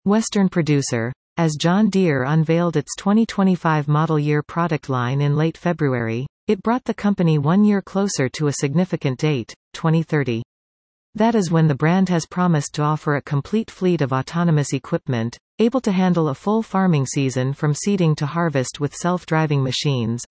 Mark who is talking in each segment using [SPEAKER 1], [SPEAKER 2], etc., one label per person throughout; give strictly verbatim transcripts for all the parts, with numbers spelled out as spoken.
[SPEAKER 1] Western producer. As John Deere unveiled its twenty twenty-five model year product line in late February, it brought the company one year closer to a significant date, twenty thirty. That is when the brand has promised to offer a complete fleet of autonomous equipment, able to handle a full farming season from seeding to harvest with self-driving machines.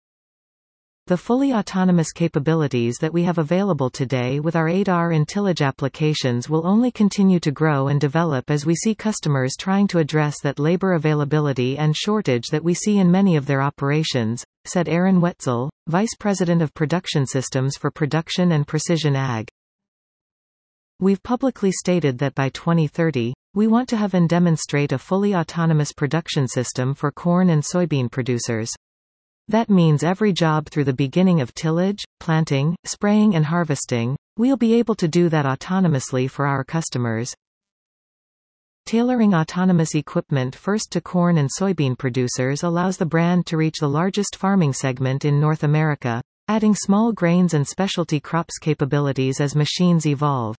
[SPEAKER 1] The fully autonomous capabilities that we have available today with our eight R and tillage applications will only continue to grow and develop as we see customers trying to address that labor availability and shortage that we see in many of their operations, said Aaron Wetzel, Vice President of Production Systems for Production and Precision Ag. We've publicly stated that by twenty thirty, we want to have and demonstrate a fully autonomous production system for corn and soybean producers. That means every job through the beginning of tillage, planting, spraying and harvesting, we'll be able to do that autonomously for our customers. Tailoring autonomous equipment first to corn and soybean producers allows the brand to reach the largest farming segment in North America, adding small grains and specialty crops capabilities as machines evolve.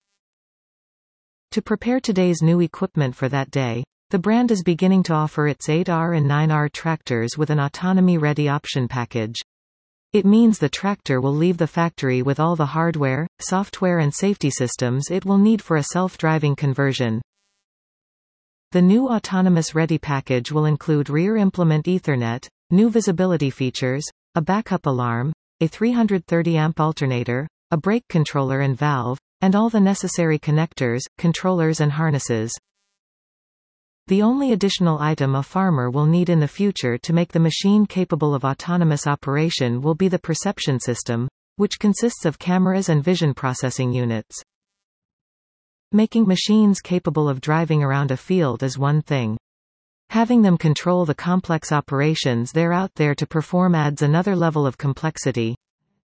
[SPEAKER 1] To prepare today's new equipment for that day, the brand is beginning to offer its eight R and nine R tractors with an autonomy-ready option package. It means the tractor will leave the factory with all the hardware, software and safety systems it will need for a self-driving conversion. The new Autonomous Ready package will include rear implement Ethernet, new visibility features, a backup alarm, a three hundred thirty amp alternator, a brake controller and valve, and all the necessary connectors, controllers and harnesses. The only additional item a farmer will need in the future to make the machine capable of autonomous operation will be the perception system, which consists of cameras and vision processing units. Making machines capable of driving around a field is one thing. Having them control the complex operations they're out there to perform adds another level of complexity.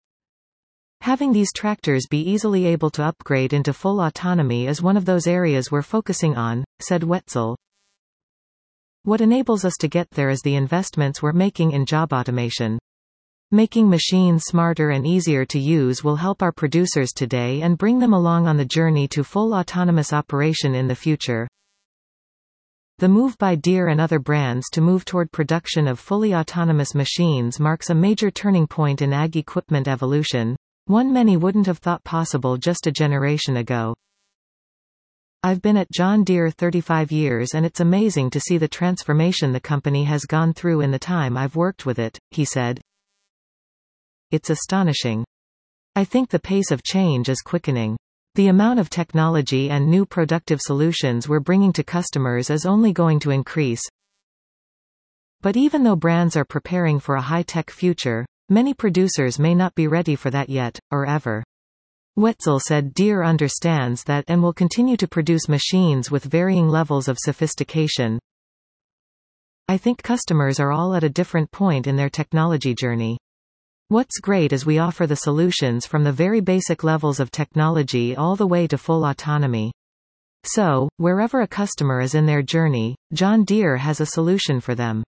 [SPEAKER 1] Having these tractors be easily able to upgrade into full autonomy is one of those areas we're focusing on, said Wetzel. What enables us to get there is the investments we're making in job automation. Making machines smarter and easier to use will help our producers today and bring them along on the journey to full autonomous operation in the future. The move by Deere and other brands to move toward production of fully autonomous machines marks a major turning point in ag equipment evolution, one many wouldn't have thought possible just a generation ago. I've been at John Deere thirty-five years and it's amazing to see the transformation the company has gone through in the time I've worked with it, he said. It's astonishing. I think the pace of change is quickening. The amount of technology and new productive solutions we're bringing to customers is only going to increase. But even though brands are preparing for a high-tech future, many producers may not be ready for that yet, or ever. Wetzel said Deere understands that and will continue to produce machines with varying levels of sophistication. I think customers are all at a different point in their technology journey. What's great is we offer the solutions from the very basic levels of technology all the way to full autonomy. So, wherever a customer is in their journey, John Deere has a solution for them.